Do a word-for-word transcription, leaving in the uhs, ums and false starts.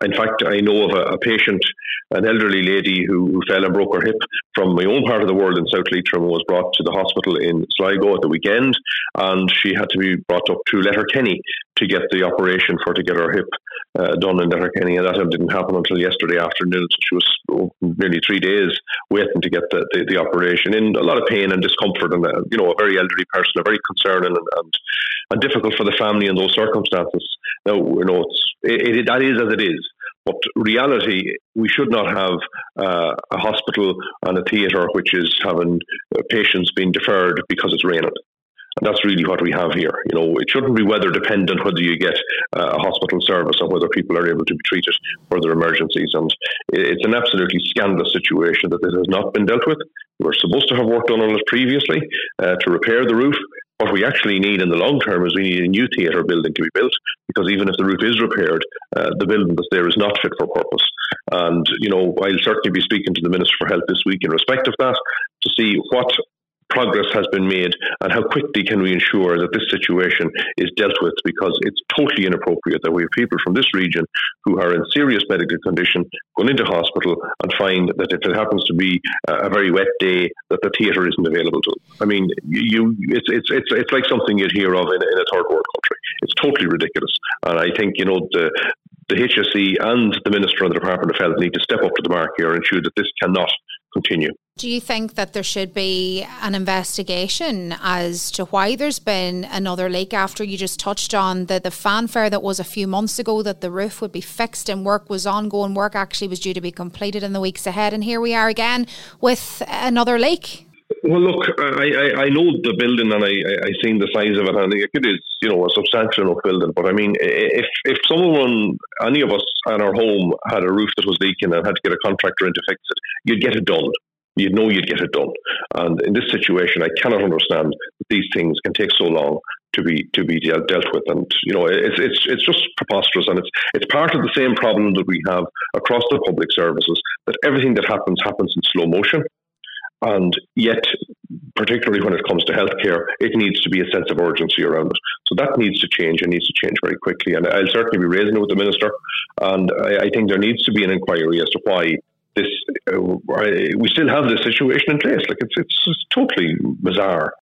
In fact, I know of a, a patient, an elderly lady who, who fell and broke her hip from my own part of the world in South Leitrim, was brought to the hospital in Sligo at the weekend, and she had to be brought up to Letterkenny to get the operation for to get her hip uh, done in Letterkenny, and that didn't happen until yesterday afternoon. So she was oh, nearly three days waiting to get the, the, the operation, in a lot of pain and discomfort, and uh, you know, a very elderly person, a very concerning and, and, and difficult for the family in those circumstances. Now, you know, it's, it, it, that is as it is. But reality, we should not have uh, a hospital and a theatre which is having uh, patients being deferred because it's raining. And that's really what we have here. You know, it shouldn't be weather dependent whether you get uh, a hospital service or whether people are able to be treated for their emergencies. And it's an absolutely scandalous situation that this has not been dealt with. We were supposed to have work done on it previously uh, to repair the roof. What we actually need in the long term is we need a new theatre building to be built, because even if the roof is repaired, uh, the building that's there is not fit for purpose. And, you know, I'll certainly be speaking to the Minister for Health this week in respect of that to see what progress has been made and how quickly can we ensure that this situation is dealt with, because it's totally inappropriate that we have people from this region who are in serious medical condition going into hospital and find that if it happens to be a very wet day that the theatre isn't available to them. I mean, you, it's it's it's it's like something you'd hear of in, in a third world country. It's totally ridiculous, and I think, you know, the the H S E and the Minister and the Department of Health need to step up to the mark here and ensure that this cannot continue. Do you think that there should be an investigation as to why there's been another leak, after you just touched on the, the fanfare that was a few months ago that the roof would be fixed and work was ongoing, work actually was due to be completed in the weeks ahead, and here we are again with another leak? Well, look, I, I, I know the building, and I, I, I seen the size of it, and it is, you know, a substantial enough building. But I mean, if if someone, any of us at our home had a roof that was leaking and had to get a contractor in to fix it, you'd get it done. You'd know you'd get it done. And in this situation, I cannot understand that these things can take so long to be to be dealt, dealt with. And, you know, it's it's it's just preposterous, and it's it's part of the same problem that we have across the public services, that everything that happens happens in slow motion. And yet, particularly when it comes to healthcare, it needs to be a sense of urgency around it. So that needs to change, and needs to change very quickly. And I'll certainly be raising it with the Minister. And I, I think there needs to be an inquiry as to why this uh, we still have this situation in place. Like, it's it's, it's totally bizarre.